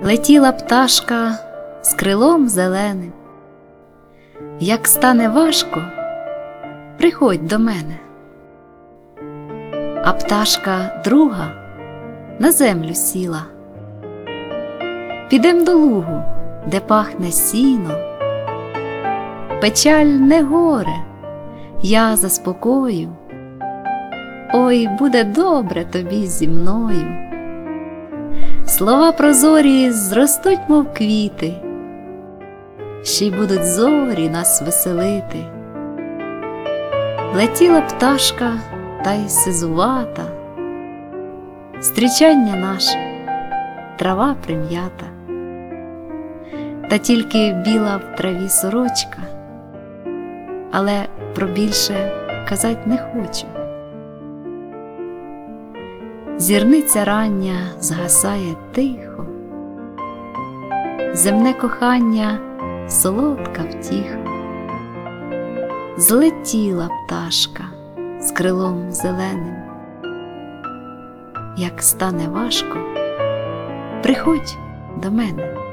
Летіла пташка з крилом зеленим. Як стане важко, приходь до мене. А пташка друга на землю сіла. Підем до лугу, де пахне сіно. Печаль не горе, я заспокою. Ой, буде добре тобі зі мною. Слова прозорі зростуть, мов квіти, ще й будуть зорі нас веселити. Летіла пташка та й сизувата, зустрічання наше трава прим'ята, та тільки біла в траві сорочка, але про більше казать не хочу. Зірниця рання згасає тихо, земне кохання солодка втіха. Злетіла пташка з крилом зеленим. Як стане важко, приходь до мене.